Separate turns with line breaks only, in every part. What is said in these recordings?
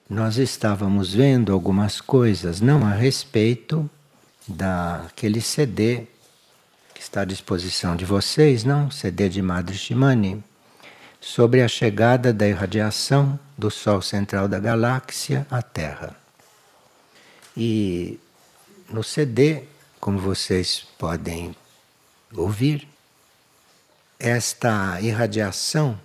nós estávamos vendo algumas coisas, não a respeito daquele CD que está à disposição de vocês, não? CD de Madre Shimani, sobre a chegada da irradiação do Sol central da galáxia à Terra. E no CD, como vocês podem ouvir, esta irradiação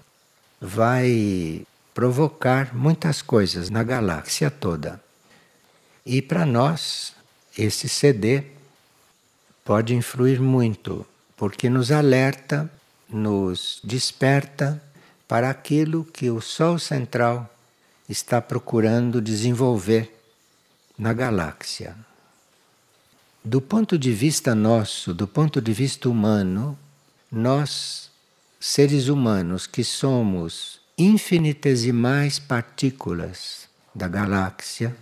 vai provocar muitas coisas na galáxia toda. E para nós, esse CD pode influir muito, porque nos alerta, nos desperta para aquilo que o Sol central está procurando desenvolver na galáxia. Do ponto de vista nosso, do ponto de vista humano, nós, seres humanos que somos infinitesimais partículas da galáxia,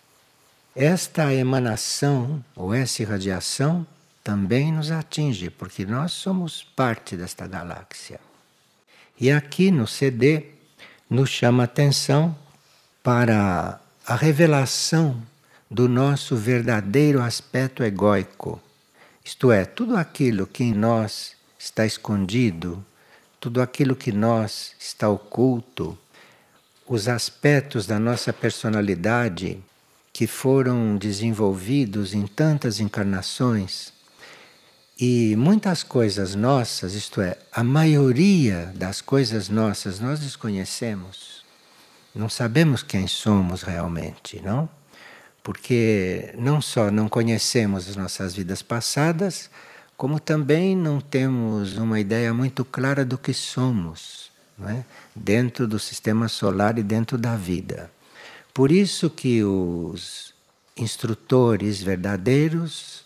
esta emanação ou essa irradiação também nos atinge, porque nós somos parte desta galáxia. E aqui no CD nos chama a atenção para a revelação do nosso verdadeiro aspecto egóico. Isto é, tudo aquilo que em nós está escondido, tudo aquilo que em nós está oculto, os aspectos da nossa personalidade que foram desenvolvidos em tantas encarnações e muitas coisas nossas, isto é, a maioria das coisas nossas nós desconhecemos. Não sabemos quem somos realmente, não? Porque não só não conhecemos as nossas vidas passadas, como também não temos uma ideia muito clara do que somos, não é? Dentro do sistema solar e dentro da vida. Por isso que os instrutores verdadeiros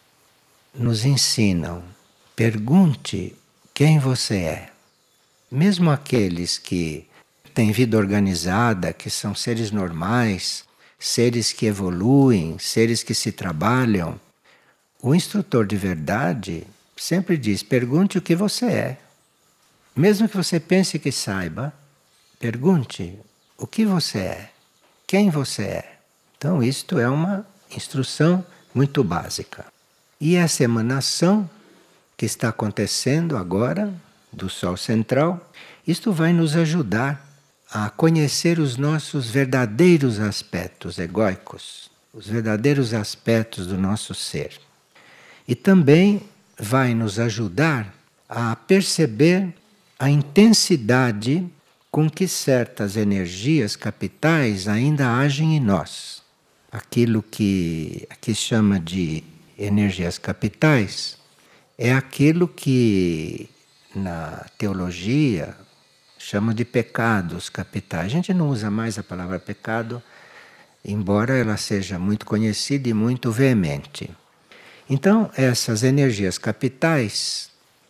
nos ensinam, pergunte quem você é. Mesmo aqueles que têm vida organizada, que são seres normais, seres que evoluem, seres que se trabalham, o instrutor de verdade sempre diz, pergunte o que você é. Mesmo que você pense que saiba, pergunte o que você é, quem você é. Então isto é uma instrução muito básica. E essa emanação que está acontecendo agora do Sol central, isto vai nos ajudar a conhecer os nossos verdadeiros aspectos egóicos, os verdadeiros aspectos do nosso ser. E também vai nos ajudar a perceber a intensidade com que certas energias capitais ainda agem em nós. Aquilo que aqui chama de energias capitais é aquilo que na teologia chama de pecados capitais. A gente não usa mais a palavra pecado, embora ela seja muito conhecida e muito veemente. Então, essas energias capitais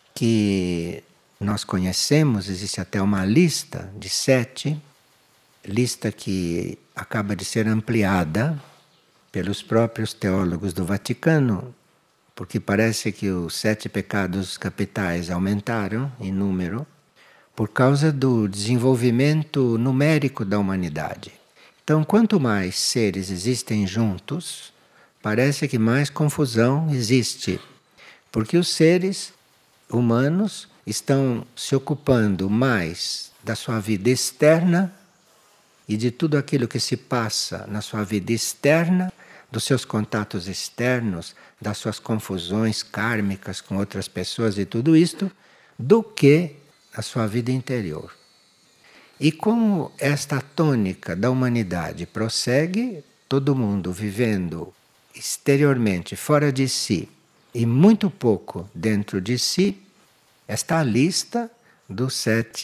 que nós conhecemos, existe até uma lista de 7, lista que acaba de ser ampliada pelos próprios teólogos do Vaticano, porque parece que os 7 pecados capitais aumentaram em número por causa do desenvolvimento numérico da humanidade. Então, quanto mais seres existem juntos, parece que mais confusão existe, porque os seres humanos estão se ocupando mais da sua vida externa e de tudo aquilo que se passa na sua vida externa, dos seus contatos externos, das suas confusões kármicas com outras pessoas e tudo isto, do que a sua vida interior. E como esta tônica da humanidade prossegue, todo mundo vivendo exteriormente, fora de si, e muito pouco dentro de si, esta lista dos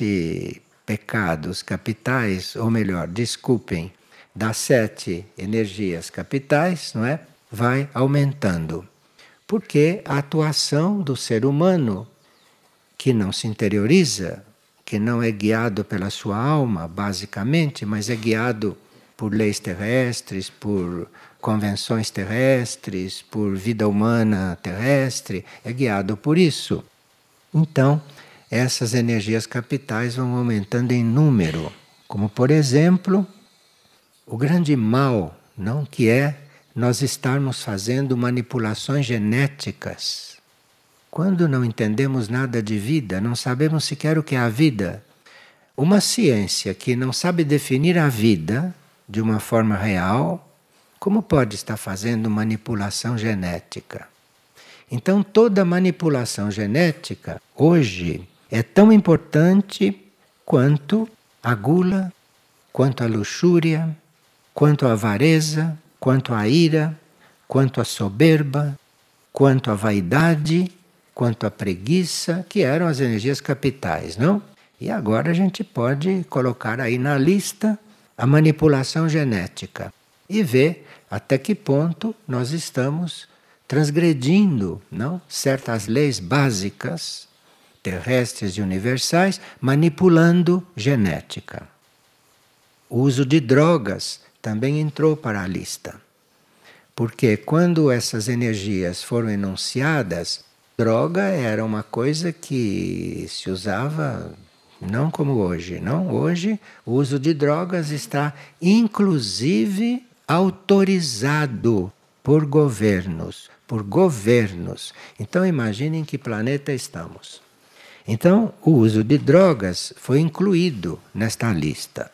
7 pecados capitais, ou melhor, desculpem, das 7 energias capitais, não é? Vai aumentando. Porque a atuação do ser humano, que não se interioriza, que não é guiado pela sua alma, basicamente, mas é guiado por leis terrestres, por convenções terrestres, por vida humana terrestre, é guiado por isso. Então, essas energias capitais vão aumentando em número, como por exemplo, o grande mal, não, que é nós estarmos fazendo manipulações genéticas. Quando não entendemos nada de vida, não sabemos sequer o que é a vida. Uma ciência que não sabe definir a vida de uma forma real, como pode estar fazendo manipulação genética? Então, toda manipulação genética, hoje, é tão importante quanto a gula, quanto a luxúria, quanto a avareza, quanto a ira, quanto a soberba, quanto a vaidade, quanto a preguiça, que eram as energias capitais, não? E agora a gente pode colocar aí na lista a manipulação genética e ver até que ponto nós estamos transgredindo, não, certas leis básicas terrestres e universais, manipulando genética. O uso de drogas também entrou para a lista. Porque quando essas energias foram enunciadas, droga era uma coisa que se usava não como hoje, não. Hoje o uso de drogas está inclusive autorizado por governos, Então imaginem que planeta estamos. Então o uso de drogas foi incluído nesta lista.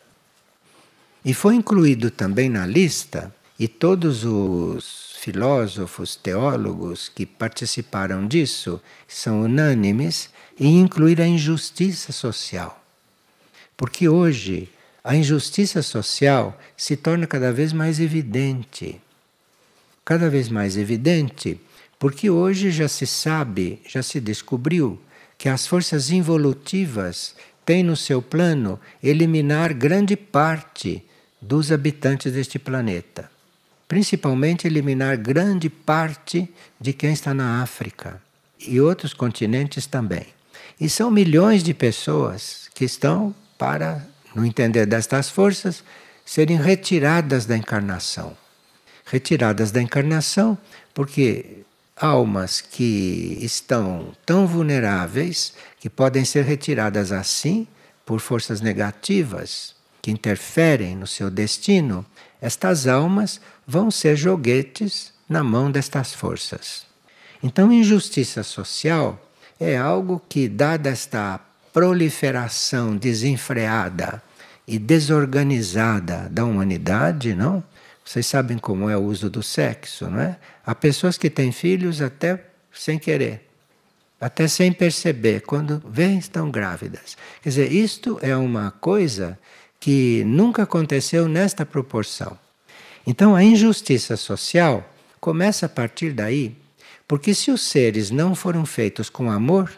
E foi incluído também na lista, e todos os filósofos, teólogos que participaram disso são unânimes em incluir a injustiça social. Porque hoje a injustiça social se torna cada vez mais evidente. Cada vez mais evidente, porque hoje já se sabe, já se descobriu que as forças involutivas têm no seu plano eliminar grande parte dos habitantes deste planeta. Principalmente eliminar grande parte de quem está na África e outros continentes também. E são milhões de pessoas que estão, para, no entender destas forças, serem retiradas da encarnação. Retiradas da encarnação porque almas que estão tão vulneráveis que podem ser retiradas assim por forças negativas que interferem no seu destino, estas almas vão ser joguetes na mão destas forças. Então, injustiça social é algo que, dada esta proliferação desenfreada e desorganizada da humanidade, não? Vocês sabem como é o uso do sexo, não é? Há pessoas que têm filhos até sem querer, até sem perceber, quando vêm estão grávidas. Quer dizer, isto é uma coisa que nunca aconteceu nesta proporção. Então a injustiça social começa a partir daí, porque se os seres não foram feitos com amor,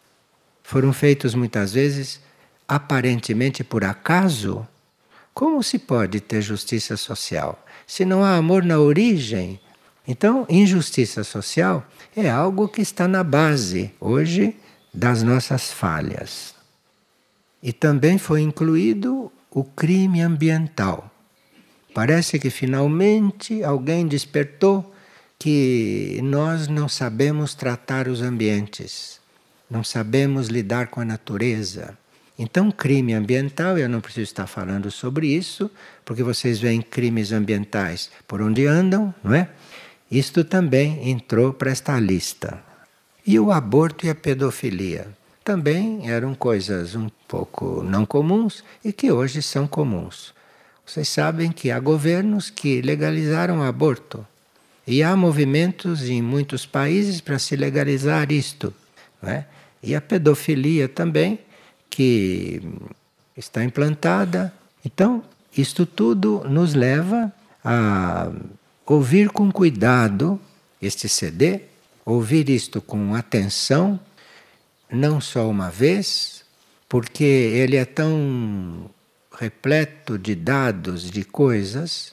foram feitos muitas vezes aparentemente por acaso, como se pode ter justiça social? Se não há amor na origem, então injustiça social é algo que está na base hoje das nossas falhas. E também foi incluído o crime ambiental. Parece que finalmente alguém despertou que nós não sabemos tratar os ambientes, não sabemos lidar com a natureza. Então, crime ambiental, eu não preciso estar falando sobre isso, porque vocês veem crimes ambientais por onde andam, não é? Isto também entrou para esta lista. E o aborto e a pedofilia também eram coisas um pouco não comuns e que hoje são comuns. Vocês sabem que há governos que legalizaram o aborto. E há movimentos em muitos países para se legalizar isto, não é? E a pedofilia também, que está implantada. Então, isto tudo nos leva a ouvir com cuidado este CD, ouvir isto com atenção, não só uma vez, porque ele é tão repleto de dados, de coisas,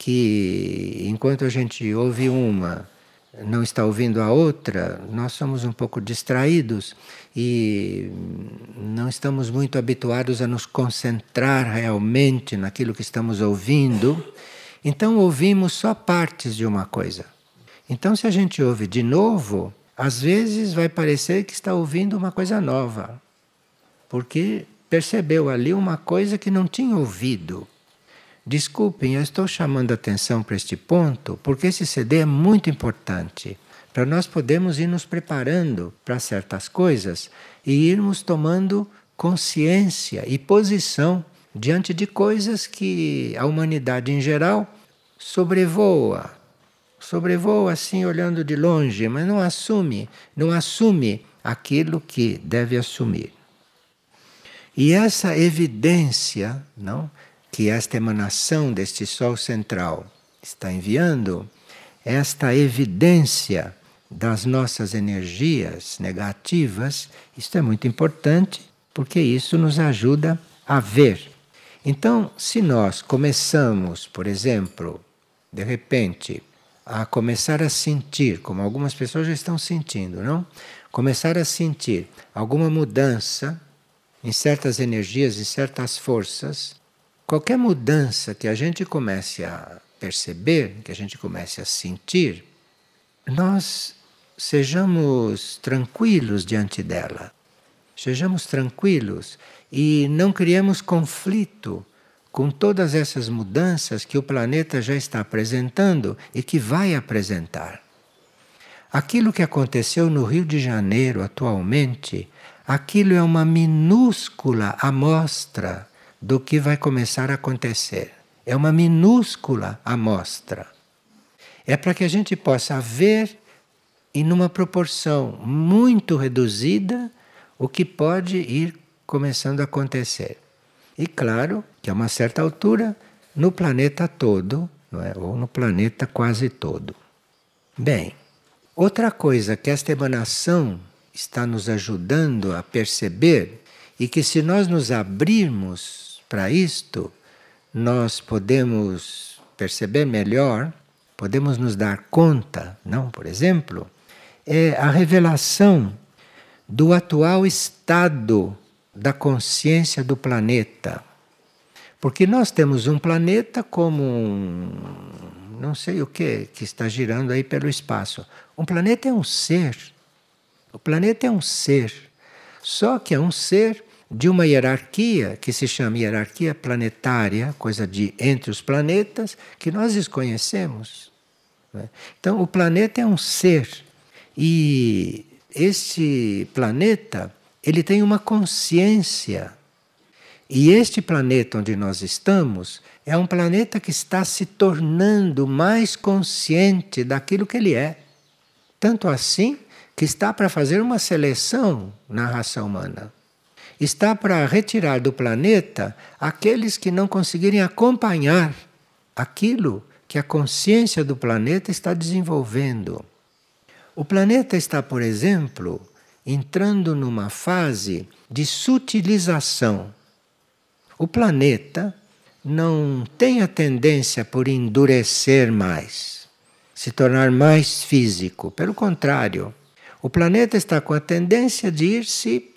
que enquanto a gente ouve uma, não está ouvindo a outra, nós somos um pouco distraídos e não estamos muito habituados a nos concentrar realmente naquilo que estamos ouvindo. Então ouvimos só partes de uma coisa. Então se a gente ouve de novo, às vezes vai parecer que está ouvindo uma coisa nova, porque percebeu ali uma coisa que não tinha ouvido. Desculpem, eu estou chamando a atenção para este ponto porque esse CD é muito importante para nós podermos ir nos preparando para certas coisas e irmos tomando consciência e posição diante de coisas que a humanidade em geral sobrevoa. Sobrevoa assim olhando de longe, mas não assume aquilo que deve assumir. E essa evidência, não, que esta emanação deste Sol central está enviando, esta evidência das nossas energias negativas, isto é muito importante, porque isso nos ajuda a ver. Então, se nós começamos, por exemplo, de repente, a começar a sentir, como algumas pessoas já estão sentindo, não? Começar a sentir alguma mudança em certas energias, em certas forças, qualquer mudança que a gente comece a perceber, que a gente comece a sentir, nós sejamos tranquilos diante dela. Sejamos tranquilos e não criemos conflito com todas essas mudanças que o planeta já está apresentando e que vai apresentar. Aquilo que aconteceu no Rio de Janeiro atualmente, aquilo é uma minúscula amostra do que vai começar a acontecer. É uma minúscula amostra. É para que a gente possa ver, e numa proporção muito reduzida, o que pode ir começando a acontecer. E claro que a uma certa altura, no planeta todo, não é? Ou no planeta quase todo. Bem, outra coisa que esta emanação está nos ajudando a perceber, e que se nós nos abrirmos para isto, nós podemos perceber melhor, podemos nos dar conta, não? Por exemplo, é a revelação do atual estado da consciência do planeta. Porque nós temos um planeta como não sei o que está girando aí pelo espaço. Um planeta é um ser. O planeta é um ser. Só que é um ser de uma hierarquia que se chama hierarquia planetária, coisa de entre os planetas, que nós desconhecemos. Então, o planeta é um ser. E este planeta, ele tem uma consciência. E este planeta onde nós estamos é um planeta que está se tornando mais consciente daquilo que ele é. Tanto assim que está para fazer uma seleção na raça humana. Está para retirar do planeta aqueles que não conseguirem acompanhar aquilo que a consciência do planeta está desenvolvendo. O planeta está, por exemplo, entrando numa fase de sutilização. O planeta não tem a tendência por endurecer mais, se tornar mais físico. Pelo contrário, o planeta está com a tendência de ir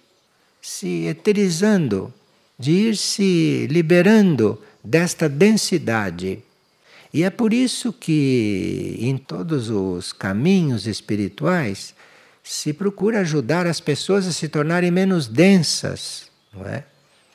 se eterizando, de ir se liberando desta densidade. E é por isso que em todos os caminhos espirituais se procura ajudar as pessoas a se tornarem menos densas, não é?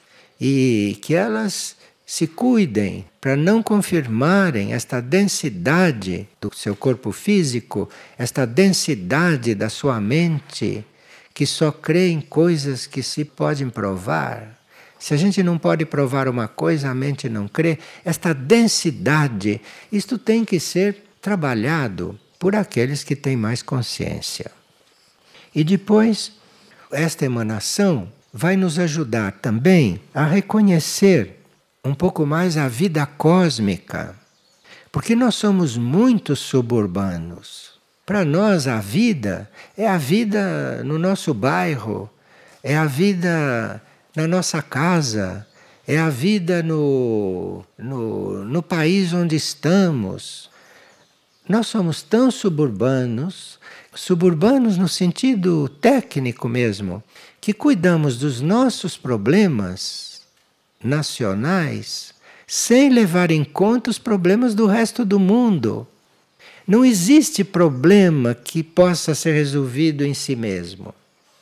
E que elas se cuidem para não confirmarem esta densidade do seu corpo físico, esta densidade da sua mente, que só crê em coisas que se podem provar. Se a gente não pode provar uma coisa, a mente não crê. Esta densidade, isto tem que ser trabalhado por aqueles que têm mais consciência. E depois, esta emanação vai nos ajudar também a reconhecer um pouco mais a vida cósmica. Porque nós somos muito suburbanos. Para nós, a vida é a vida no nosso bairro, é a vida na nossa casa, é a vida no país onde estamos. Nós somos tão suburbanos no sentido técnico mesmo, que cuidamos dos nossos problemas nacionais sem levar em conta os problemas do resto do mundo. Não existe problema que possa ser resolvido em si mesmo.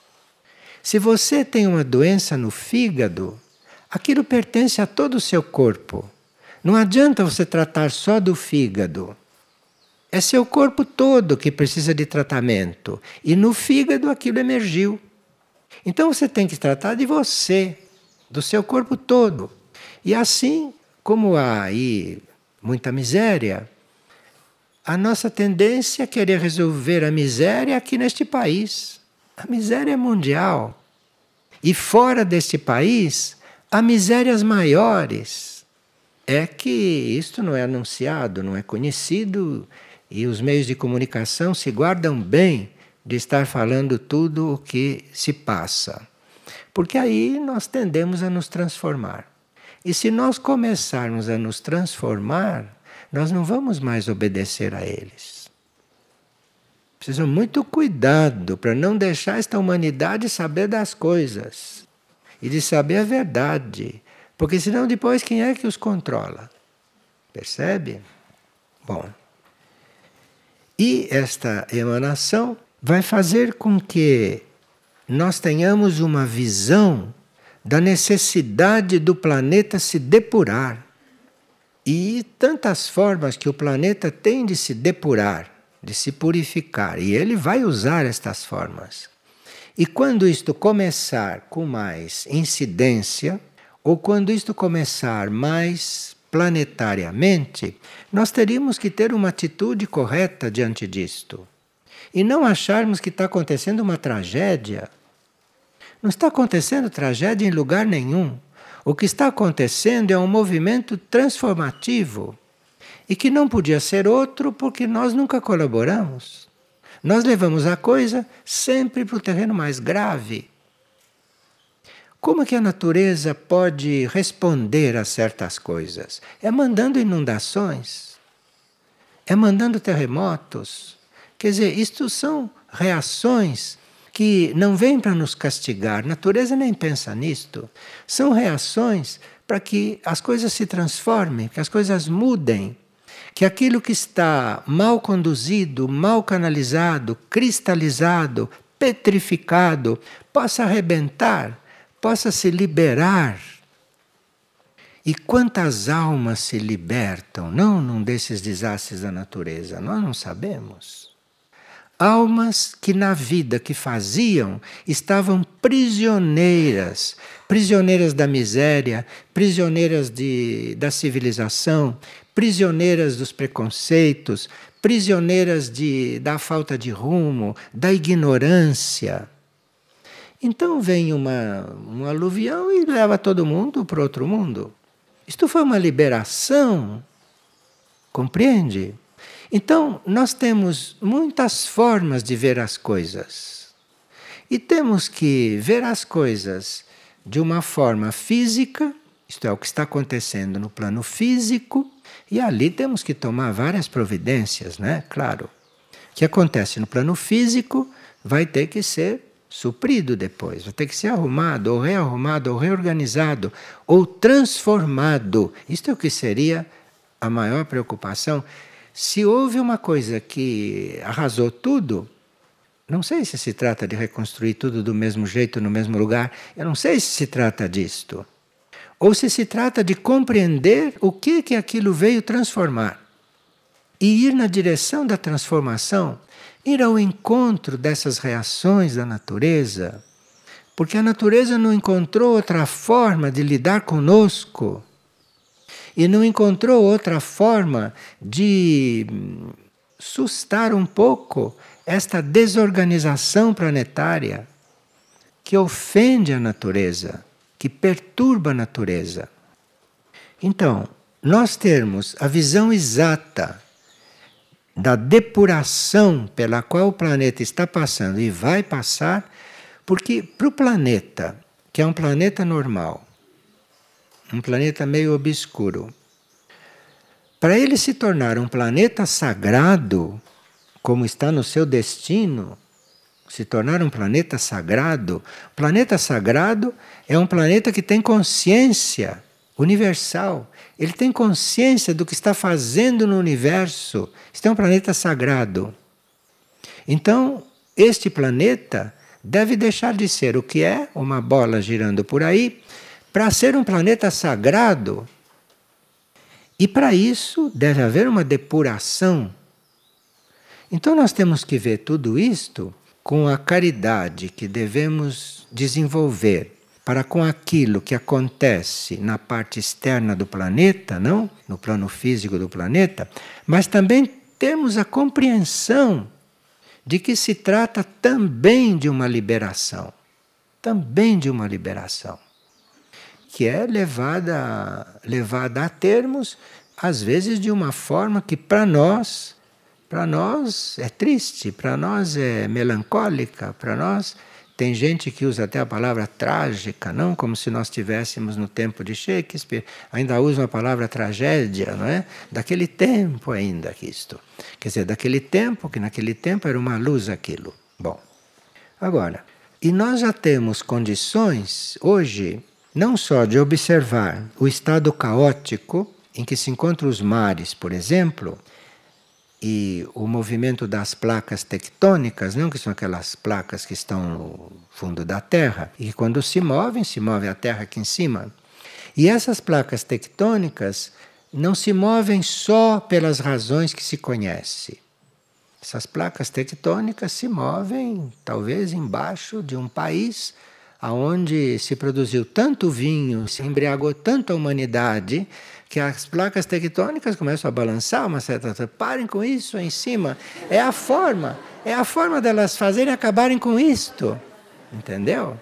Se você tem uma doença no fígado, aquilo pertence a todo o seu corpo. Não adianta você tratar só do fígado. É seu corpo todo que precisa de tratamento. E no fígado aquilo emergiu. Então você tem que tratar de você, do seu corpo todo. E assim, como há aí muita miséria, a nossa tendência é querer resolver a miséria aqui neste país. A miséria é mundial. E fora deste país, há misérias maiores. É que isto não é anunciado, não é conhecido, e os meios de comunicação se guardam bem de estar falando tudo o que se passa. Porque aí nós tendemos a nos transformar. E se nós começarmos a nos transformar, nós não vamos mais obedecer a eles. Precisa muito cuidado para não deixar esta humanidade saber das coisas e de saber a verdade, porque senão depois quem é que os controla? Percebe? Bom, e esta emanação vai fazer com que nós tenhamos uma visão da necessidade do planeta se depurar. E tantas formas que o planeta tem de se depurar, de se purificar, e ele vai usar estas formas. E quando isto começar com mais incidência, ou quando isto começar mais planetariamente, nós teríamos que ter uma atitude correta diante disto. E não acharmos que está acontecendo uma tragédia. Não está acontecendo tragédia em lugar nenhum. O que está acontecendo é um movimento transformativo. E que não podia ser outro porque nós nunca colaboramos. Nós levamos a coisa sempre para o terreno mais grave. Como é que a natureza pode responder a certas coisas? É mandando inundações. É mandando terremotos. Quer dizer, isto são reações que não vêm para nos castigar. A natureza nem pensa nisto. São reações para que as coisas se transformem, que as coisas mudem. Que aquilo que está mal conduzido, mal canalizado, cristalizado, petrificado, possa arrebentar, possa se liberar. E quantas almas se libertam, não num desses desastres da natureza, nós não sabemos. Almas que na vida que faziam estavam prisioneiras, prisioneiras da miséria, prisioneiras da civilização, prisioneiras dos preconceitos, prisioneiras da falta de rumo, da ignorância. Então vem um aluvião e leva todo mundo para outro mundo. Isto foi uma liberação, compreende? Então, nós temos muitas formas de ver as coisas. E temos que ver as coisas de uma forma física, isto é, o que está acontecendo no plano físico, e ali temos que tomar várias providências, né? Claro. O que acontece no plano físico vai ter que ser suprido depois, vai ter que ser arrumado, ou rearrumado, ou reorganizado, ou transformado. Isto é o que seria a maior preocupação. Se houve uma coisa que arrasou tudo, não sei se trata de reconstruir tudo do mesmo jeito, no mesmo lugar, eu não sei se trata disto. Ou se trata de compreender o que aquilo veio transformar. E ir na direção da transformação, ir ao encontro dessas reações da natureza, porque a natureza não encontrou outra forma de lidar conosco. E não encontrou outra forma de sustar um pouco esta desorganização planetária que ofende a natureza, que perturba a natureza. Então, nós termos a visão exata da depuração pela qual o planeta está passando e vai passar, porque para o planeta, que é um planeta normal, um planeta meio obscuro. Para ele se tornar um planeta sagrado, como está no seu destino, se tornar um planeta sagrado, o planeta sagrado é um planeta que tem consciência universal. Ele tem consciência do que está fazendo no universo. Este é um planeta sagrado. Então, este planeta deve deixar de ser o que é, uma bola girando por aí, para ser um planeta sagrado. E para isso deve haver uma depuração. Então nós temos que ver tudo isto com a caridade que devemos desenvolver para com aquilo que acontece na parte externa do planeta, não? No plano físico do planeta, mas também temos a compreensão de que se trata também de uma liberação. Também de uma liberação. Que é levada a termos, às vezes de uma forma que para nós é triste, para nós é melancólica, para nós tem gente que usa até a palavra trágica, não como se nós estivéssemos no tempo de Shakespeare, ainda usa a palavra tragédia, não é? Daquele tempo ainda que isto. Quer dizer, daquele tempo, que naquele tempo era uma luz aquilo. Bom, agora, e nós já temos condições hoje não só de observar o estado caótico em que se encontram os mares, por exemplo, e o movimento das placas tectônicas, não que são aquelas placas que estão no fundo da Terra, e que quando se move a Terra aqui em cima. E essas placas tectônicas não se movem só pelas razões que se conhece. Essas placas tectônicas se movem, talvez, embaixo de um país onde se produziu tanto vinho, se embriagou tanto a humanidade, que as placas tectônicas começam a balançar uma certa... Parem com isso aí em cima. É a forma delas fazerem acabarem com isto. Entendeu?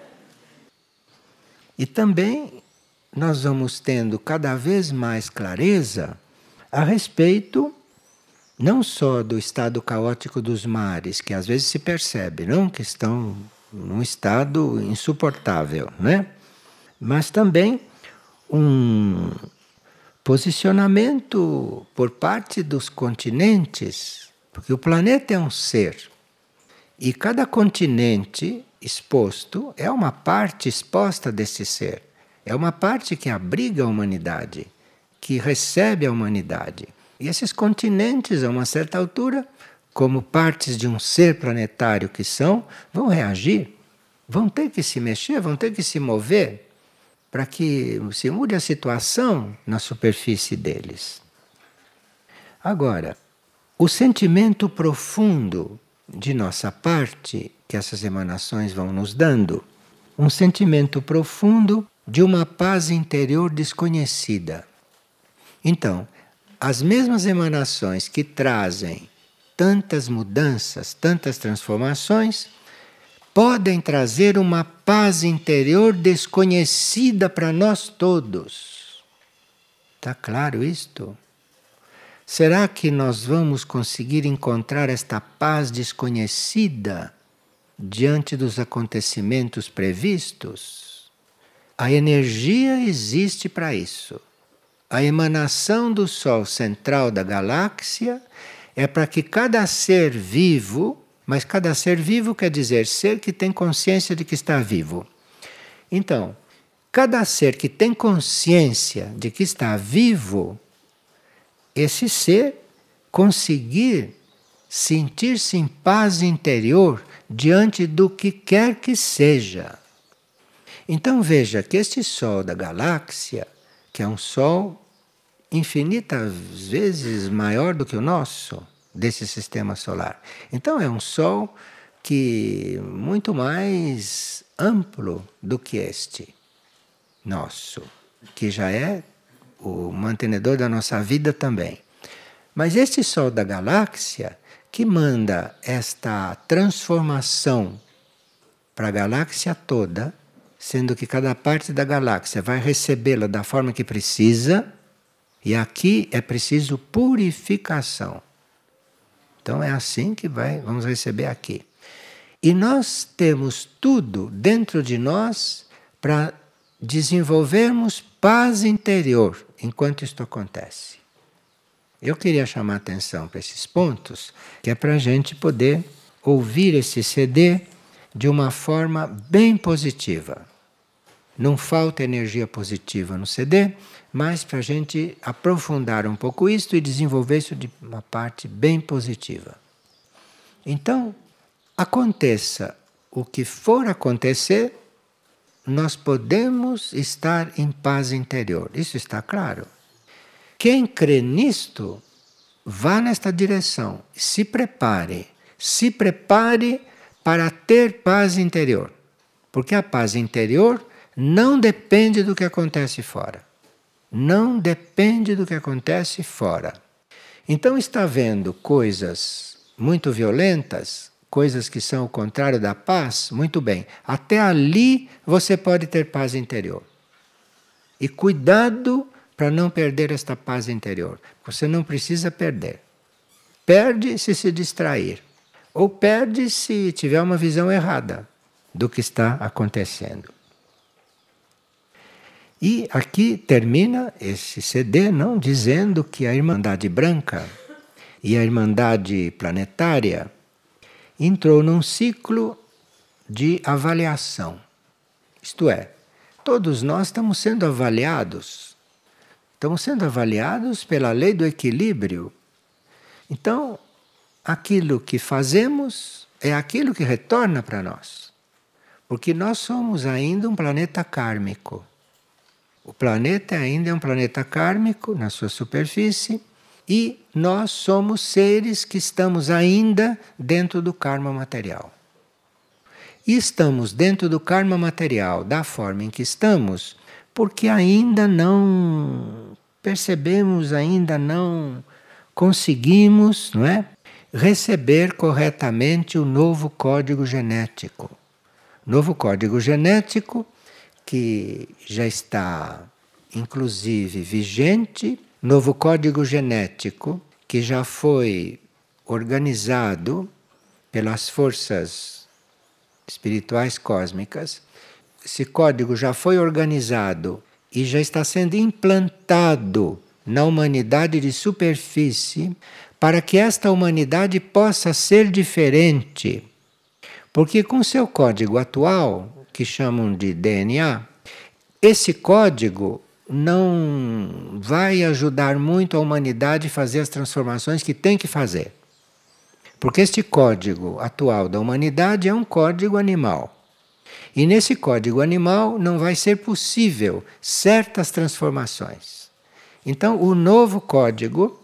E também nós vamos tendo cada vez mais clareza a respeito não só do estado caótico dos mares, que às vezes se percebe, não, que estão num estado insuportável, né? Mas também um posicionamento por parte dos continentes, porque o planeta é um ser e cada continente exposto é uma parte exposta desse ser, é uma parte que abriga a humanidade, que recebe a humanidade. E esses continentes, a uma certa altura, como partes de um ser planetário que são, vão reagir, vão ter que se mexer, vão ter que se mover para que se mude a situação na superfície deles. Agora, o sentimento profundo de nossa parte, que essas emanações vão nos dando, um sentimento profundo de uma paz interior desconhecida. Então, as mesmas emanações que trazem tantas mudanças, tantas transformações, podem trazer uma paz interior desconhecida para nós todos. Está claro isto? Será que nós vamos conseguir encontrar esta paz desconhecida diante dos acontecimentos previstos? A energia existe para isso. A emanação do Sol central da galáxia é para que cada ser vivo, mas cada ser vivo quer dizer ser que tem consciência de que está vivo. Então, cada ser que tem consciência de que está vivo, esse ser conseguir sentir-se em paz interior diante do que quer que seja. Então veja que este Sol da galáxia, que é um Sol infinitas vezes maior do que o nosso, desse sistema solar. Então é um Sol que muito mais amplo do que este nosso, que já é o mantenedor da nossa vida também. Mas este Sol da galáxia que manda esta transformação para a galáxia toda, sendo que cada parte da galáxia vai recebê-la da forma que precisa, e aqui é preciso purificação. Então é assim que vamos receber aqui. E nós temos tudo dentro de nós para desenvolvermos paz interior enquanto isto acontece. Eu queria chamar a atenção para esses pontos, que é para a gente poder ouvir esse CD de uma forma bem positiva. Não falta energia positiva no CD, mas para a gente aprofundar um pouco isto e desenvolver isso de uma parte bem positiva. Então, aconteça o que for acontecer, nós podemos estar em paz interior. Isso está claro? Quem crê nisto, vá nesta direção. Se prepare para ter paz interior. Porque a paz interior não depende do que acontece fora. Não depende do que acontece fora. Então está vendo coisas muito violentas, coisas que são o contrário da paz, muito bem. Até ali você pode ter paz interior. E cuidado para não perder esta paz interior. Você não precisa perder. Perde se distrair. Ou perde se tiver uma visão errada do que está acontecendo. E aqui termina esse CD, não, dizendo que a Irmandade Branca e a Irmandade Planetária entrou num ciclo de avaliação. Isto é, todos nós estamos sendo avaliados. Estamos sendo avaliados pela lei do equilíbrio. Então, aquilo que fazemos é aquilo que retorna para nós. Porque nós somos ainda um planeta kármico. O planeta ainda é um planeta kármico na sua superfície e nós somos seres que estamos ainda dentro do karma material. E estamos dentro do karma material da forma em que estamos porque ainda não percebemos, ainda não conseguimos, não é, receber corretamente o novo código genético. Novo código genético que já está, inclusive, vigente, novo código genético que já foi organizado pelas forças espirituais cósmicas. Esse código já foi organizado e já está sendo implantado na humanidade de superfície para que esta humanidade possa ser diferente. Porque com seu código atual, que chamam de DNA, esse código não vai ajudar muito a humanidade a fazer as transformações que tem que fazer. Porque este código atual da humanidade é um código animal. E nesse código animal não vai ser possível certas transformações. Então, o novo código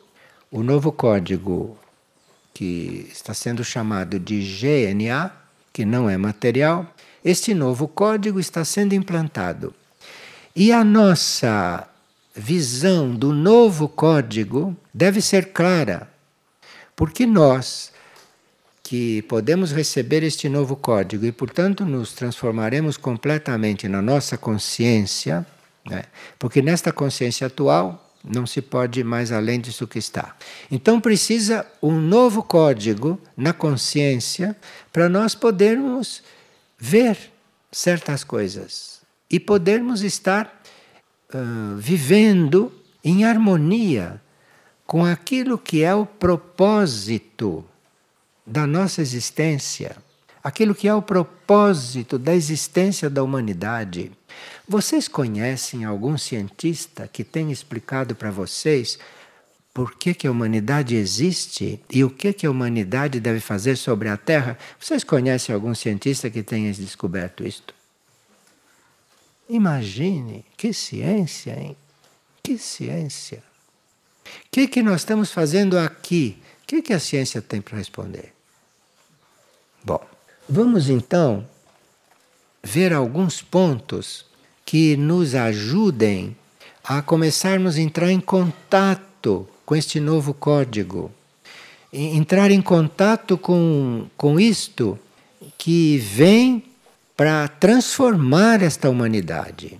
que está sendo chamado de GNA, que não é material, este novo código está sendo implantado. E a nossa visão do novo código deve ser clara, porque nós, que podemos receber este novo código e, portanto, nos transformaremos completamente na nossa consciência, né? Porque nesta consciência atual não se pode ir mais além disso que está. Então precisa um novo código na consciência para nós podermos ver certas coisas e podermos estar vivendo em harmonia com aquilo que é o propósito da nossa existência, aquilo que é o propósito da existência da humanidade. Vocês conhecem algum cientista que tenha explicado para vocês por que a humanidade existe e o que a humanidade deve fazer sobre a Terra? Vocês conhecem algum cientista que tenha descoberto isto? Imagine, que ciência, hein? Que ciência! O que nós estamos fazendo aqui? O que a ciência tem para responder? Bom, vamos então ver alguns pontos que nos ajudem a começarmos a entrar em contato com este novo código. Entrar em contato com isto que vem para transformar esta humanidade.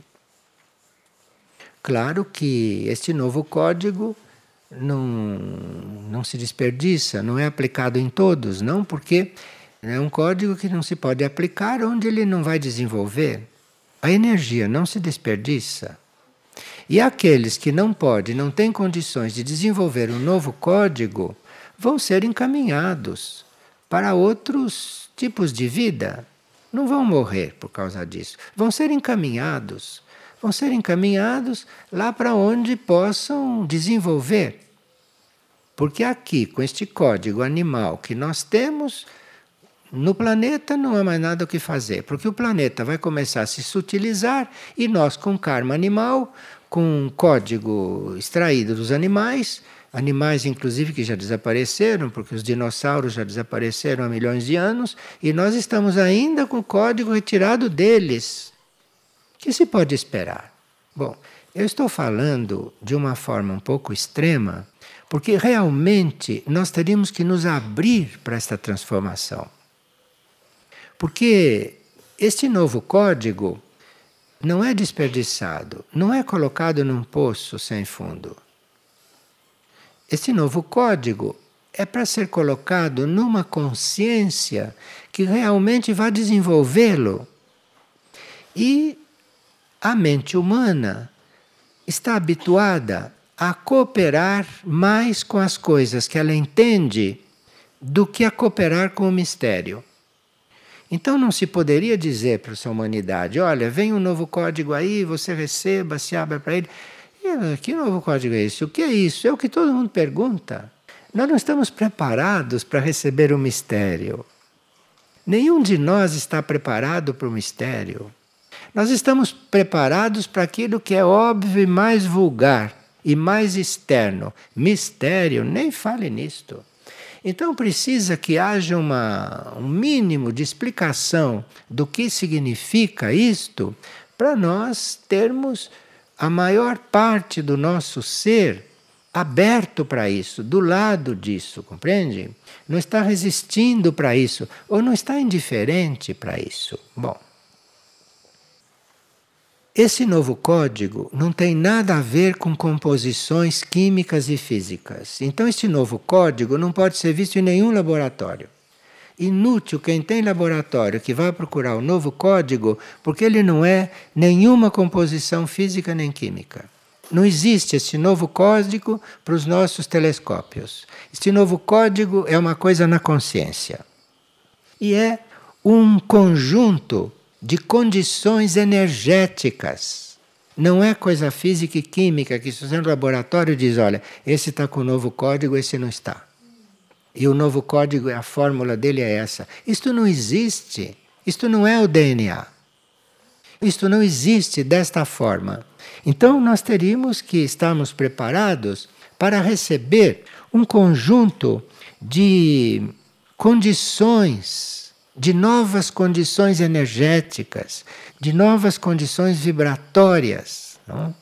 Claro que este novo código não se desperdiça, não é aplicado em todos, não, porque é um código que não se pode aplicar onde ele não vai desenvolver. A energia não se desperdiça. E aqueles que não podem, não têm condições de desenvolver um novo código, vão ser encaminhados para outros tipos de vida. Não vão morrer por causa disso. Vão ser encaminhados. Vão ser encaminhados lá para onde possam desenvolver. Porque aqui, com este código animal que nós temos, no planeta não há mais nada o que fazer, porque o planeta vai começar a se sutilizar e nós, com karma animal, com código extraído dos animais, animais inclusive que já desapareceram, porque os dinossauros já desapareceram há milhões de anos, e nós estamos ainda com o código retirado deles. O que se pode esperar? Bom, eu estou falando de uma forma um pouco extrema, porque realmente nós teríamos que nos abrir para esta transformação. Porque este novo código não é desperdiçado, não é colocado num poço sem fundo. Este novo código é para ser colocado numa consciência que realmente vai desenvolvê-lo. E a mente humana está habituada a cooperar mais com as coisas que ela entende do que a cooperar com o mistério. Então não se poderia dizer para essa humanidade, olha, vem um novo código aí, você receba, se abra para ele. E, que novo código é esse? O que é isso? É o que todo mundo pergunta. Nós não estamos preparados para receber o mistério. Nenhum de nós está preparado para o mistério. Nós estamos preparados para aquilo que é óbvio e mais vulgar e mais externo. Mistério, nem fale nisto. Então precisa que haja um mínimo de explicação do que significa isto, para nós termos a maior parte do nosso ser aberto para isso, do lado disso, compreende? Não está resistindo para isso, ou não está indiferente para isso. Bom, esse novo código não tem nada a ver com composições químicas e físicas. Então, este novo código não pode ser visto em nenhum laboratório. Inútil quem tem laboratório que vá procurar o novo código, porque ele não é nenhuma composição física nem química. Não existe esse novo código para os nossos telescópios. Este novo código é uma coisa na consciência. E é um conjunto de condições energéticas. Não é coisa física e química que se você no laboratório diz, olha, esse está com o novo código, esse não está. E o novo código, a fórmula dele é essa. Isto não existe. Isto não é o DNA. Isto não existe desta forma. Então nós teríamos que estarmos preparados para receber um conjunto de condições, de novas condições energéticas, de novas condições vibratórias, não?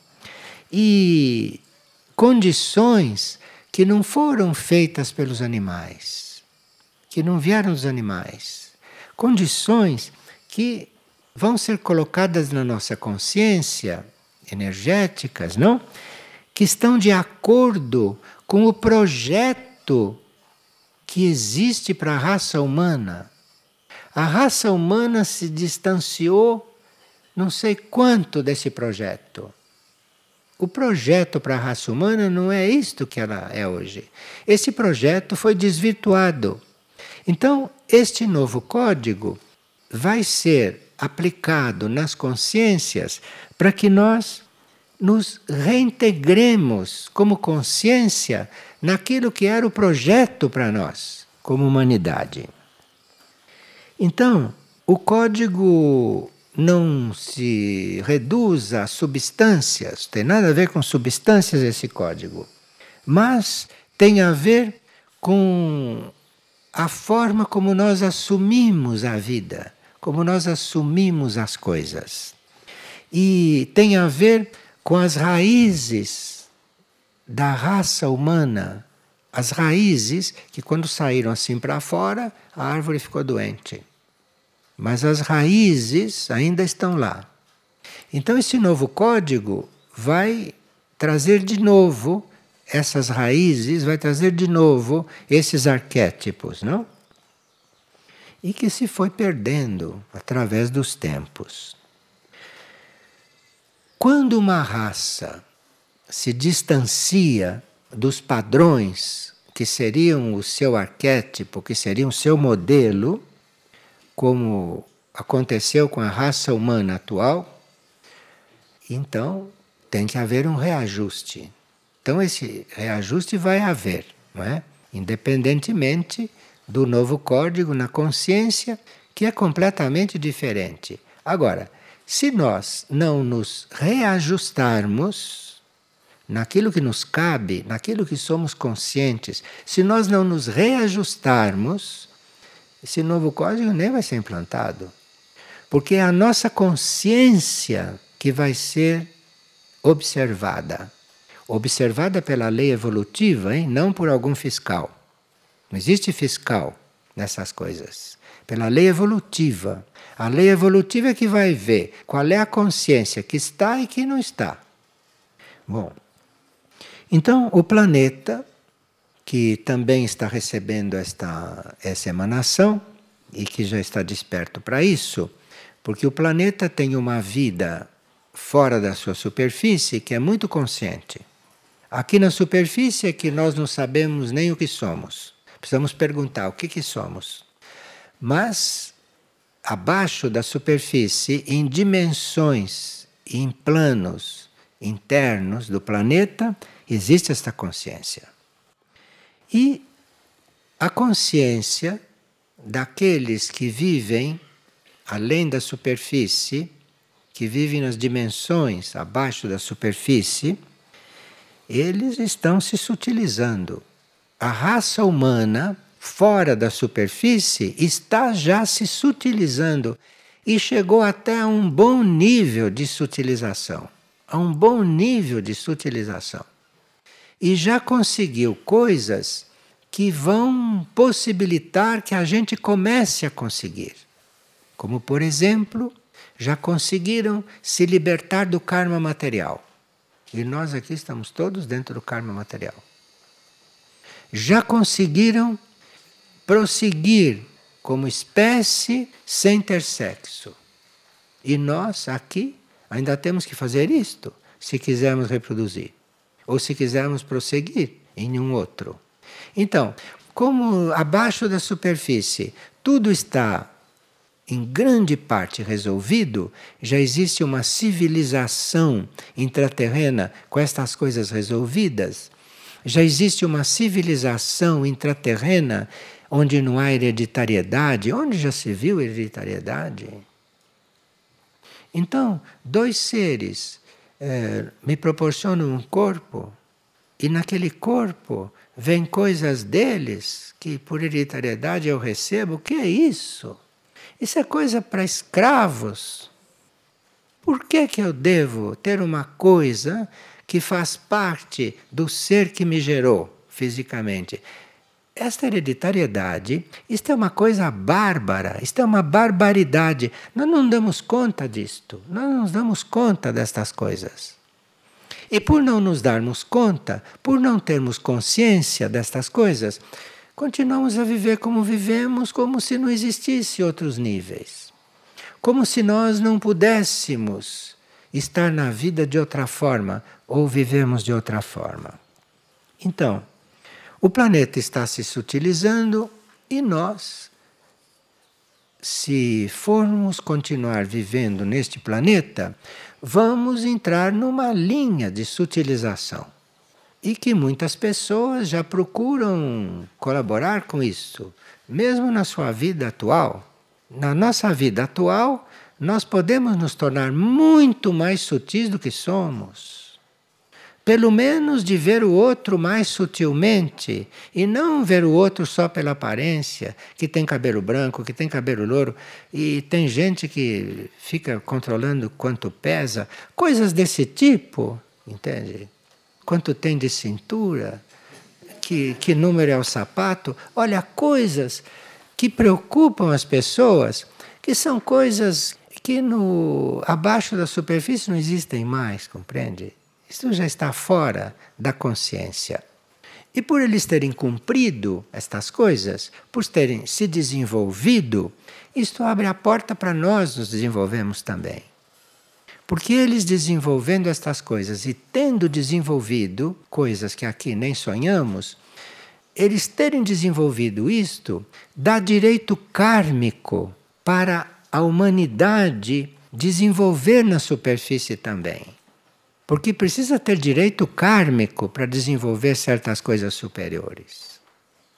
E condições que não foram feitas pelos animais, que não vieram dos animais. Condições que vão ser colocadas na nossa consciência, energéticas, não? Que estão de acordo com o projeto que existe para a raça humana. A raça humana se distanciou não sei quanto desse projeto. O projeto para a raça humana não é isto que ela é hoje. Esse projeto foi desvirtuado. Então, este novo código vai ser aplicado nas consciências para que nós nos reintegremos como consciência naquilo que era o projeto para nós, como humanidade. Então, o código não se reduz a substâncias, tem nada a ver com substâncias esse código, mas tem a ver com a forma como nós assumimos a vida, como nós assumimos as coisas. E tem a ver com as raízes da raça humana, as raízes que quando saíram assim para fora, a árvore ficou doente. Mas as raízes ainda estão lá. Então esse novo código vai trazer de novo essas raízes, vai trazer de novo esses arquétipos, não? E que se foi perdendo através dos tempos. Quando uma raça se distancia dos padrões que seriam o seu arquétipo, que seriam o seu modelo, como aconteceu com a raça humana atual, então tem que haver um reajuste. Então esse reajuste vai haver, não é? Independentemente do novo código na consciência, que é completamente diferente. Agora, se nós não nos reajustarmos naquilo que nos cabe, naquilo que somos conscientes, se nós não nos reajustarmos, esse novo código nem vai ser implantado. Porque é a nossa consciência que vai ser observada. Observada pela lei evolutiva, hein? Não por algum fiscal. Não existe fiscal nessas coisas. Pela lei evolutiva. A lei evolutiva é que vai ver qual é a consciência que está e que não está. Bom, então o planeta, que também está recebendo essa emanação e que já está desperto para isso, porque o planeta tem uma vida fora da sua superfície que é muito consciente. Aqui na superfície é que nós não sabemos nem o que somos. Precisamos perguntar o que somos. Mas, abaixo da superfície, em dimensões, em planos internos do planeta, existe esta consciência. E a consciência daqueles que vivem além da superfície, que vivem nas dimensões abaixo da superfície, eles estão se sutilizando. A raça humana, fora da superfície, está já se sutilizando e chegou até a um bom nível de sutilização. A um bom nível de sutilização. E já conseguiu coisas que vão possibilitar que a gente comece a conseguir. Como, por exemplo, já conseguiram se libertar do karma material. E nós aqui estamos todos dentro do karma material. Já conseguiram prosseguir como espécie sem ter sexo. E nós aqui ainda temos que fazer isto, se quisermos reproduzir. Ou se quisermos prosseguir em nenhum outro. Então, como abaixo da superfície tudo está em grande parte resolvido, já existe uma civilização intraterrena com estas coisas resolvidas, já existe uma civilização intraterrena onde não há hereditariedade. Onde já se viu hereditariedade? Então, dois seres me proporcionam um corpo e naquele corpo vêm coisas deles que por hereditariedade eu recebo. O que é isso? Isso é coisa para escravos. Por que eu devo ter uma coisa que faz parte do ser que me gerou fisicamente? Esta hereditariedade, isto é uma coisa bárbara, isto é uma barbaridade. Nós não damos conta disto, nós não nos damos conta destas coisas. E por não nos darmos conta, por não termos consciência destas coisas, continuamos a viver como vivemos, como se não existisse outros níveis. Como se nós não pudéssemos estar na vida de outra forma ou vivemos de outra forma. Então, o planeta está se sutilizando e nós, se formos continuar vivendo neste planeta, vamos entrar numa linha de sutilização. E que muitas pessoas já procuram colaborar com isso, mesmo na sua vida atual. Na nossa vida atual, nós podemos nos tornar muito mais sutis do que somos. Pelo menos de ver o outro mais sutilmente e não ver o outro só pela aparência, que tem cabelo branco, que tem cabelo louro, e tem gente que fica controlando quanto pesa, coisas desse tipo, entende? Quanto tem de cintura, que número é o sapato. Olha, coisas que preocupam as pessoas, que são coisas que abaixo da superfície não existem mais, compreende? Isso já está fora da consciência. E por eles terem cumprido estas coisas, por terem se desenvolvido, isto abre a porta para nós nos desenvolvermos também. Porque eles desenvolvendo estas coisas e tendo desenvolvido coisas que aqui nem sonhamos, eles terem desenvolvido isto dá direito kármico para a humanidade desenvolver na superfície também. Porque precisa ter direito kármico para desenvolver certas coisas superiores.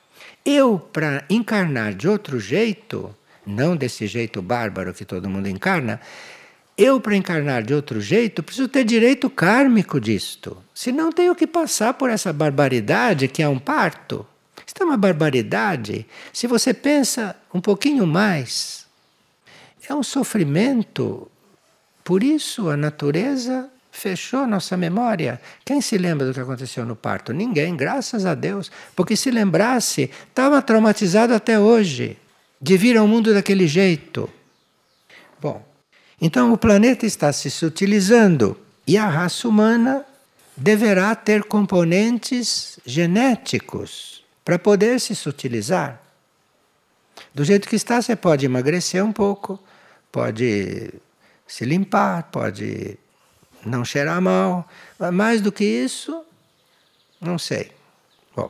Eu, para encarnar de outro jeito, não desse jeito bárbaro que todo mundo encarna, eu, para encarnar de outro jeito, preciso ter direito kármico disto. Senão tenho que passar por essa barbaridade que é um parto. Isso é uma barbaridade. Se você pensa um pouquinho mais, é um sofrimento. Por isso a natureza fechou nossa memória. Quem se lembra do que aconteceu no parto? Ninguém, graças a Deus. Porque se lembrasse, estava traumatizado até hoje de vir ao mundo daquele jeito. Bom, então o planeta está se sutilizando e a raça humana deverá ter componentes genéticos para poder se sutilizar. Do jeito que está, você pode emagrecer um pouco, pode se limpar, pode não cheirar mal, mas mais do que isso, não sei. Bom,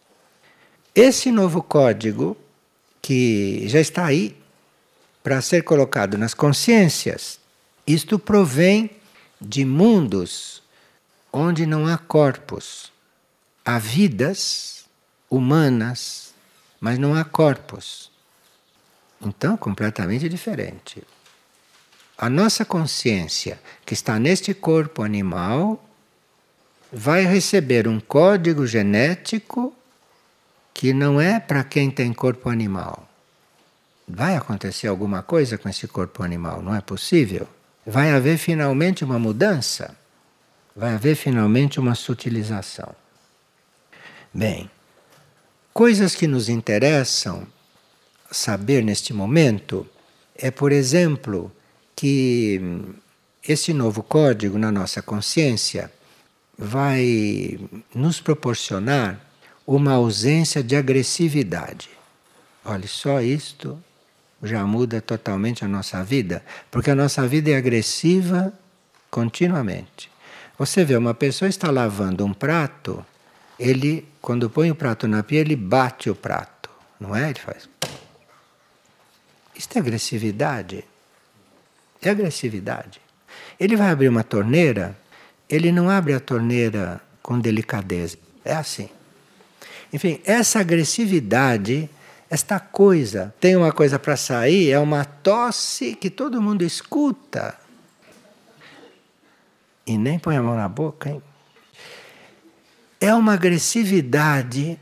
esse novo código que já está aí para ser colocado nas consciências, isto provém de mundos onde não há corpos. Há vidas humanas, mas não há corpos. Então, completamente diferente. A nossa consciência, que está neste corpo animal, vai receber um código genético que não é para quem tem corpo animal. Vai acontecer alguma coisa com esse corpo animal, não é possível? Vai haver finalmente uma mudança? Vai haver finalmente uma sutilização? Bem, coisas que nos interessam saber neste momento é, por exemplo, que esse novo código na nossa consciência vai nos proporcionar uma ausência de agressividade. Olha, só isto já muda totalmente a nossa vida, porque a nossa vida é agressiva continuamente. Você vê, uma pessoa está lavando um prato, ele, quando põe o prato na pia, ele bate o prato, não é? Ele faz. Isto é agressividade. É agressividade. Ele vai abrir uma torneira, ele não abre a torneira com delicadeza. É assim. Enfim, essa agressividade, esta coisa, tem uma coisa para sair, é uma tosse que todo mundo escuta. E nem põe a mão na boca, hein? É uma agressividade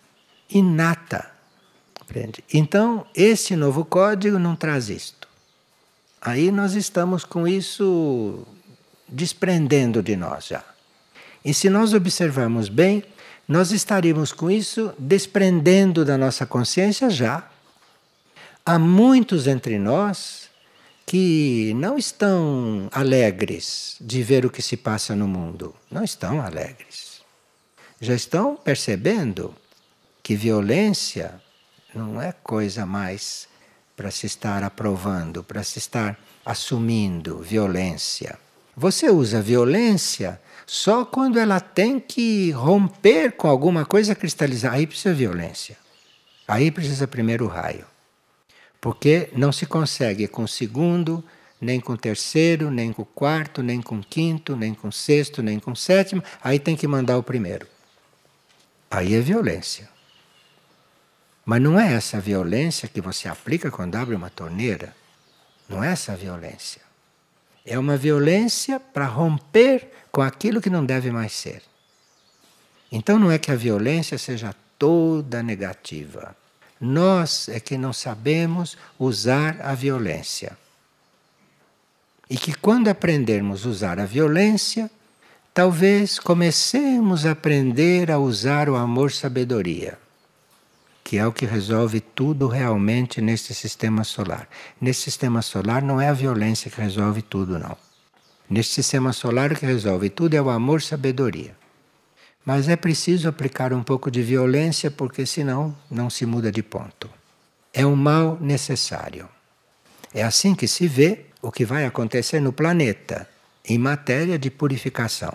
inata. Compreende? Então, esse novo código não traz isto. Aí nós estamos com isso desprendendo de nós já. E se nós observarmos bem, nós estaríamos com isso desprendendo da nossa consciência já. Há muitos entre nós que não estão alegres de ver o que se passa no mundo. Não estão alegres. Já estão percebendo que violência não é coisa mais para se estar aprovando, para se estar assumindo violência. Você usa violência só quando ela tem que romper com alguma coisa cristalizada. Aí precisa violência. Aí precisa primeiro o raio. Porque não se consegue com o segundo, nem com o terceiro, nem com o quarto, nem com o quinto, nem com o sexto, nem com o sétimo. Aí tem que mandar o primeiro. Aí é violência. Mas não é essa violência que você aplica quando abre uma torneira. Não é essa violência. É uma violência para romper com aquilo que não deve mais ser. Então não é que a violência seja toda negativa. Nós é que não sabemos usar a violência. E que quando aprendermos a usar a violência, talvez comecemos a aprender a usar o amor-sabedoria, que é o que resolve tudo realmente neste sistema solar. Nesse sistema solar não é a violência que resolve tudo, não. Neste sistema solar o que resolve tudo é o amor-sabedoria. Mas é preciso aplicar um pouco de violência, porque senão não se muda de ponto. É um mal necessário. É assim que se vê o que vai acontecer no planeta, em matéria de purificação.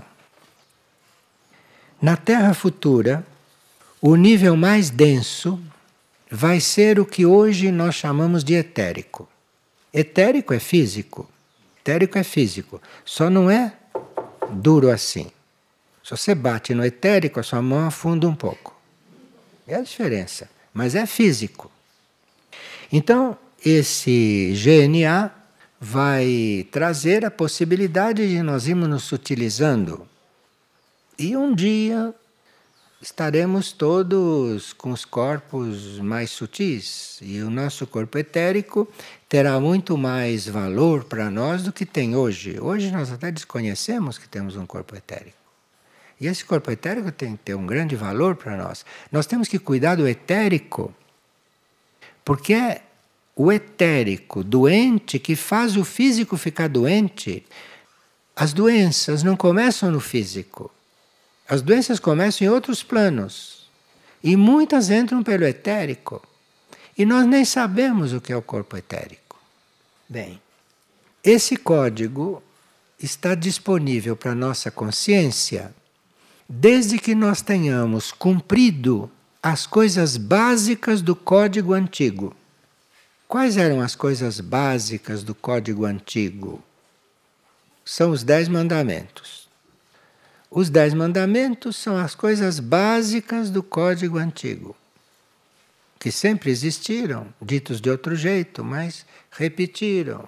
Na Terra futura, o nível mais denso vai ser o que hoje nós chamamos de etérico. Etérico é físico. Etérico é físico. Só não é duro assim. Se você bate no etérico, a sua mão afunda um pouco. É a diferença. mas é físico. Então, esse GNA vai trazer a possibilidade de nós irmos nos sutilizando. E um dia estaremos todos com os corpos mais sutis. E o nosso corpo etérico terá muito mais valor para nós do que tem hoje. Hoje nós até desconhecemos que temos um corpo etérico. E esse corpo etérico tem que ter um grande valor para nós. Nós temos que cuidar do etérico, porque é o etérico doente que faz o físico ficar doente. As doenças não começam no físico. As doenças começam em outros planos. E muitas entram pelo etérico. E nós nem sabemos o que é o corpo etérico. Bem, esse código está disponível para a nossa consciência desde que nós tenhamos cumprido as coisas básicas do código antigo. Quais eram as coisas básicas do código antigo? São os 10 mandamentos. Os 10 mandamentos são as coisas básicas do código antigo, que sempre existiram, ditos de outro jeito, mas repetiram.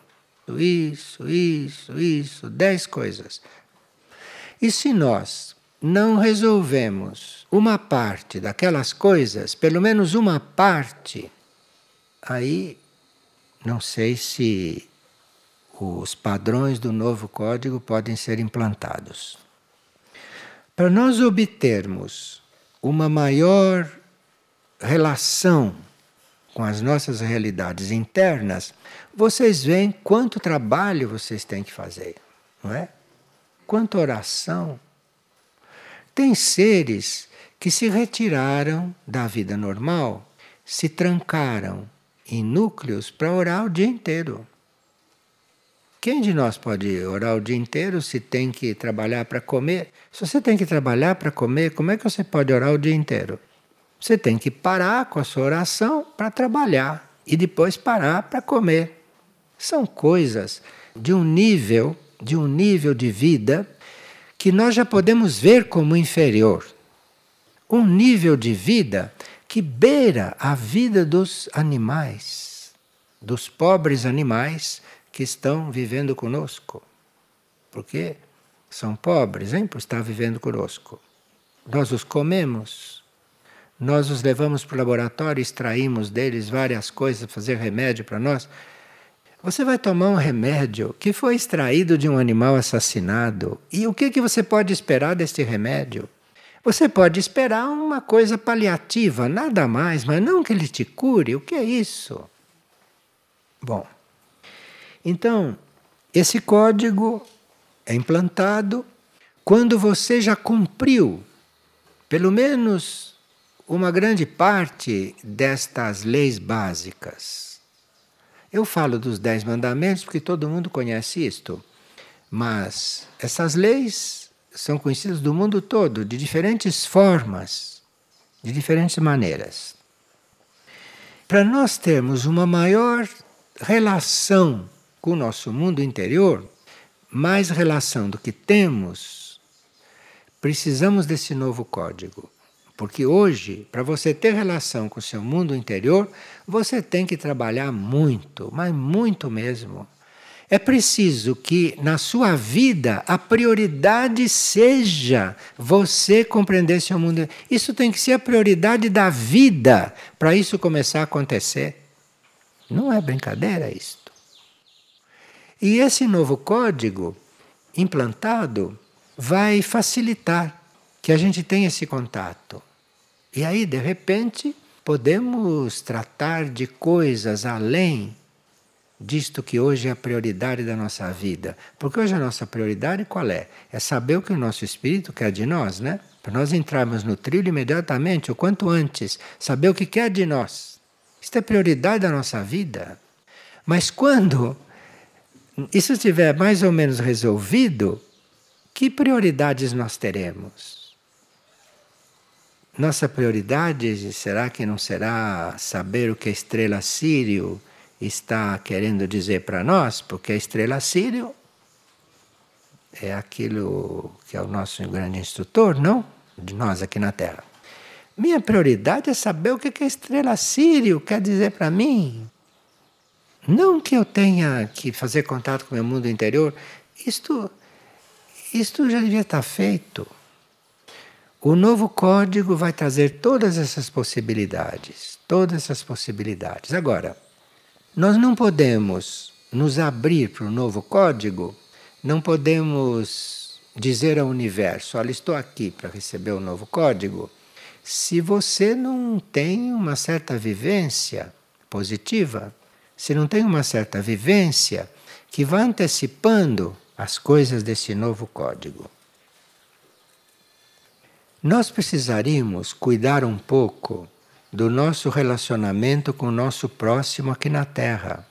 Isso, 10 coisas. E se nós não resolvemos uma parte daquelas coisas, pelo menos uma parte, aí não sei se os padrões do novo código podem ser implantados. Para nós obtermos uma maior relação com as nossas realidades internas, vocês veem quanto trabalho vocês têm que fazer, não é? Quanta oração. Tem seres que se retiraram da vida normal, se trancaram em núcleos para orar o dia inteiro. Quem de nós pode orar o dia inteiro se tem que trabalhar para comer? Se você tem que trabalhar para comer, como é que você pode orar o dia inteiro? Você tem que parar com a sua oração para trabalhar e depois parar para comer. São coisas de um nível de vida que nós já podemos ver como inferior. Um nível de vida que beira a vida dos animais, dos pobres animais que estão vivendo conosco. Porque são pobres, hein, por estar vivendo conosco. Nós os comemos, nós os levamos para o laboratório, extraímos deles várias coisas, fazer remédio para nós. Você vai tomar um remédio que foi extraído de um animal assassinado. E o que você pode esperar deste remédio? Você pode esperar uma coisa paliativa, nada mais, mas não que ele te cure. O que é isso? Bom, então, esse código é implantado quando você já cumpriu pelo menos uma grande parte destas leis básicas. Eu falo dos 10 mandamentos porque todo mundo conhece isto, mas essas leis são conhecidas do mundo todo, de diferentes formas, de diferentes maneiras. Para nós termos uma maior relação com o nosso mundo interior, mais relação do que temos, precisamos desse novo código. Porque hoje, para você ter relação com o seu mundo interior, você tem que trabalhar muito, mas muito mesmo. É preciso que na sua vida a prioridade seja você compreender seu mundo. Isso tem que ser a prioridade da vida para isso começar a acontecer. Não é brincadeira isto. E esse novo código implantado vai facilitar que a gente tenha esse contato. E aí, de repente, podemos tratar de coisas além disto que hoje é a prioridade da nossa vida. Porque hoje a nossa prioridade qual é? É saber o que o nosso espírito quer de nós, né? Para nós entrarmos no trilho imediatamente, o quanto antes, saber o que quer de nós. Isto é prioridade da nossa vida. Mas quando isso estiver mais ou menos resolvido, que prioridades nós teremos? Nossa prioridade será que não será saber o que a estrela Sírio está querendo dizer para nós? Porque a estrela Sírio é aquilo que é o nosso grande instrutor, não? De nós aqui na Terra. Minha prioridade é saber o que a estrela Sírio quer dizer para mim. Não que eu tenha que fazer contato com o meu mundo interior. Isto já devia estar feito. O novo código vai trazer todas essas possibilidades. Todas essas possibilidades. Agora, nós não podemos nos abrir para o novo código, não podemos dizer ao universo: olha, estou aqui para receber o novo código, se você não tem uma certa vivência positiva, se não tem uma certa vivência que vá antecipando as coisas desse novo código. Nós precisaríamos cuidar um pouco do nosso relacionamento com o nosso próximo aqui na Terra.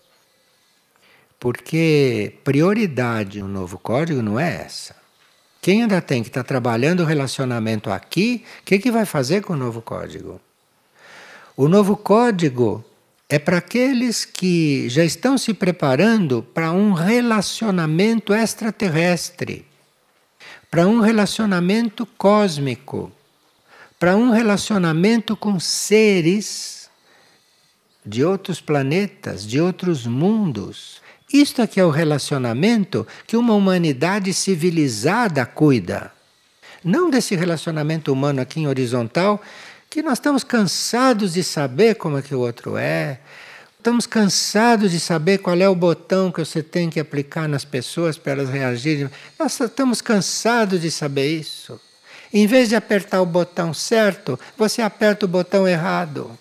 Porque prioridade no novo código não é essa. Quem ainda tem que estar trabalhando o relacionamento aqui, o que vai fazer com o novo código? O novo código é para aqueles que já estão se preparando para um relacionamento extraterrestre, para um relacionamento cósmico, para um relacionamento com seres de outros planetas, de outros mundos. Isto aqui é o relacionamento que uma humanidade civilizada cuida. Não desse relacionamento humano aqui em horizontal, que nós estamos cansados de saber como é que o outro é. Estamos cansados de saber qual é o botão que você tem que aplicar nas pessoas para elas reagirem. Nós estamos cansados de saber isso. Em vez de apertar o botão certo, você aperta o botão errado.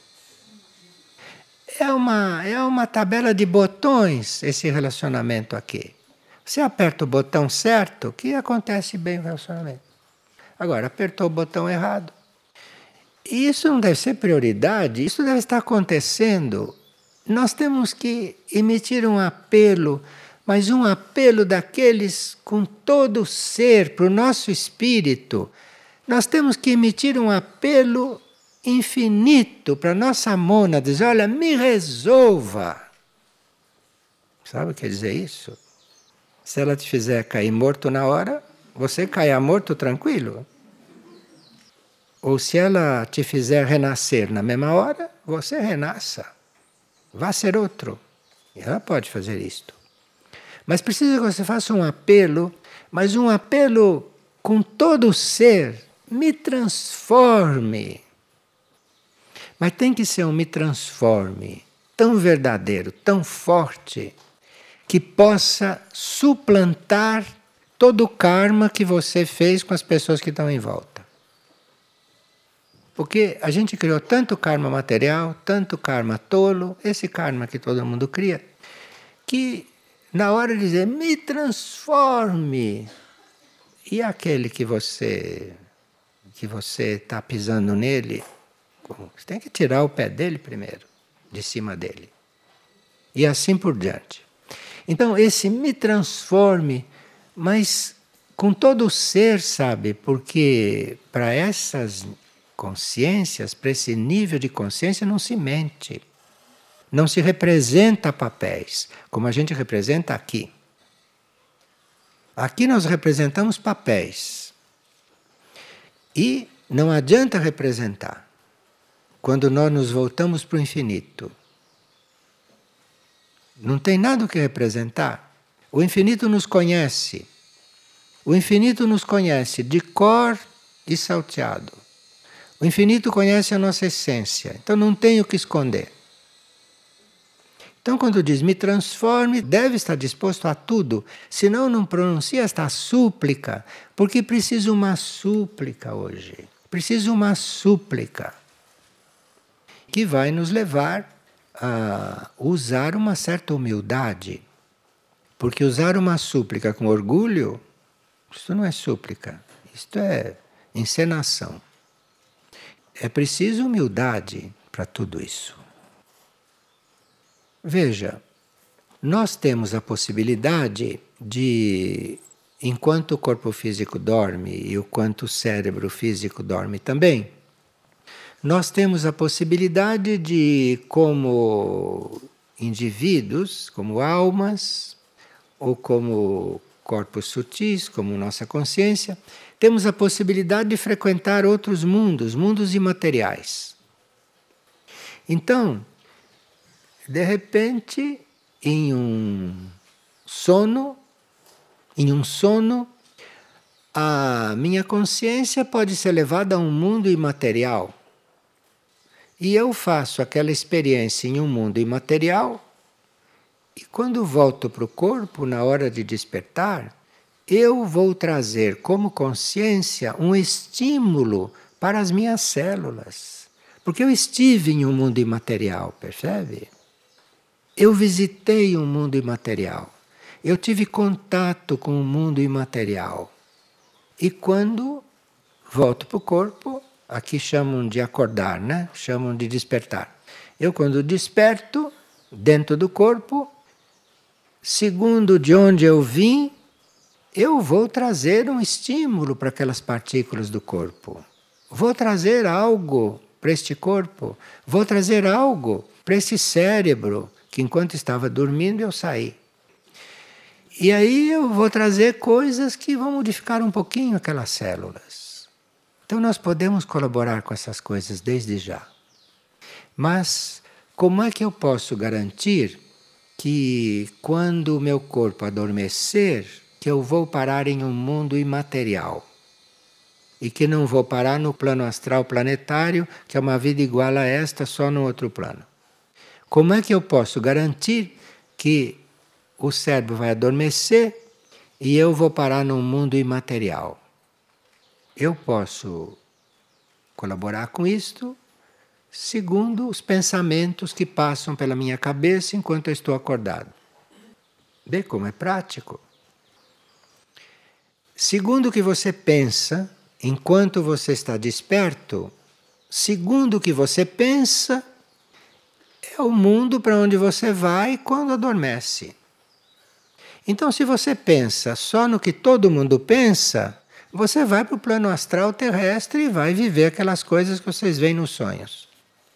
É uma tabela de botões esse relacionamento aqui. Você aperta o botão certo, que acontece bem o relacionamento. Agora, apertou o botão errado. E isso não deve ser prioridade, isso deve estar acontecendo. Nós temos que emitir um apelo, mas um apelo daqueles com todo o ser, para o nosso espírito. Nós temos que emitir um apelo infinito para a nossa mônada, dizer: olha, me resolva. Sabe o que quer dizer isso? Se ela te fizer cair morto na hora, você caia morto tranquilo. Ou se ela te fizer renascer na mesma hora, você renasça. Vá ser outro. E ela pode fazer isto. Mas precisa que você faça um apelo, mas um apelo com todo o ser. Me transforme. Mas tem que ser um me transforme tão verdadeiro, tão forte, que possa suplantar todo o karma que você fez com as pessoas que estão em volta. Porque a gente criou tanto karma material, tanto karma tolo, esse karma que todo mundo cria, que na hora de dizer, me transforme, e aquele que você está pisando nele, você tem que tirar o pé dele primeiro, de cima dele. E assim por diante. Então, esse me transforme, mas com todo o ser, sabe? Porque para essas consciências, para esse nível de consciência, não se mente. Não se representa papéis, como a gente representa aqui. Aqui nós representamos papéis. E não adianta representar quando nós nos voltamos para o infinito. Não tem nada o que representar. O infinito nos conhece. O infinito nos conhece de cor e salteado. O infinito conhece a nossa essência. Então não tem o que esconder. Então quando diz me transforme, deve estar disposto a tudo. Senão não pronuncia esta súplica. Porque precisa uma súplica hoje. Precisa uma súplica. Que vai nos levar a usar uma certa humildade. Porque usar uma súplica com orgulho, isso não é súplica, isto é encenação. É preciso humildade para tudo isso. Veja, nós temos a possibilidade de, enquanto o corpo físico dorme e enquanto o cérebro físico dorme também, nós temos a possibilidade de, como indivíduos, como almas, ou como corpos sutis, como nossa consciência, temos a possibilidade de frequentar outros mundos, mundos imateriais. Então, de repente, em um sono, a minha consciência pode ser levada a um mundo imaterial. E eu faço aquela experiência em um mundo imaterial, e quando volto para o corpo, na hora de despertar, eu vou trazer como consciência um estímulo para as minhas células. Porque eu estive em um mundo imaterial, percebe? Eu visitei um mundo imaterial. Eu tive contato com o mundo imaterial. E quando volto para o corpo, aqui chamam de acordar, né? Chamam de despertar. Eu, quando desperto, dentro do corpo, segundo de onde eu vim, eu vou trazer um estímulo para aquelas partículas do corpo. Vou trazer algo para este corpo. Vou trazer algo para esse cérebro, que enquanto estava dormindo eu saí. E aí eu vou trazer coisas que vão modificar um pouquinho aquelas células. Então nós podemos colaborar com essas coisas desde já. Mas como é que eu posso garantir que quando o meu corpo adormecer, que eu vou parar em um mundo imaterial? E que não vou parar no plano astral planetário, que é uma vida igual a esta, só no outro plano. Como é que eu posso garantir que o cérebro vai adormecer e eu vou parar num mundo imaterial? Eu posso colaborar com isto segundo os pensamentos que passam pela minha cabeça enquanto eu estou acordado. Vê como é prático? Segundo o que você pensa, enquanto você está desperto, segundo o que você pensa, é o mundo para onde você vai quando adormece. Então, se você pensa só no que todo mundo pensa, você vai para o plano astral terrestre e vai viver aquelas coisas que vocês veem nos sonhos.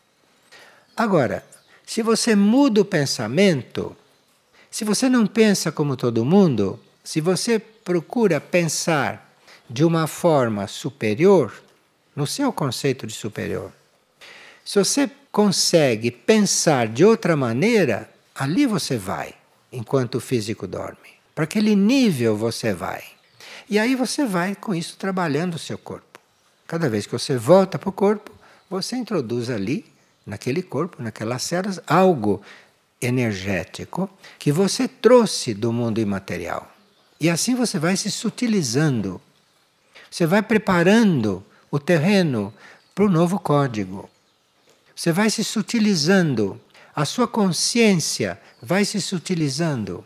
Agora, se você muda o pensamento, se você não pensa como todo mundo, se você procura pensar de uma forma superior, no seu conceito de superior, se você consegue pensar de outra maneira, ali você vai, enquanto o físico dorme. Para aquele nível você vai. E aí você vai com isso trabalhando o seu corpo. Cada vez que você volta para o corpo, você introduz ali, naquele corpo, naquelas células, algo energético que você trouxe do mundo imaterial. E assim você vai se sutilizando. Você vai preparando o terreno para o novo código. Você vai se sutilizando. A sua consciência vai se sutilizando.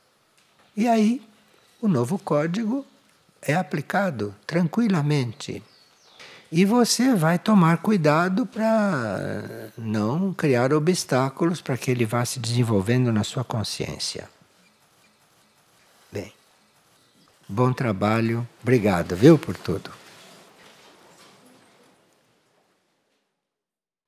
E aí, o novo código é aplicado tranquilamente. E você vai tomar cuidado para não criar obstáculos para que ele vá se desenvolvendo na sua consciência. Bem, bom trabalho. Obrigado, viu, por tudo.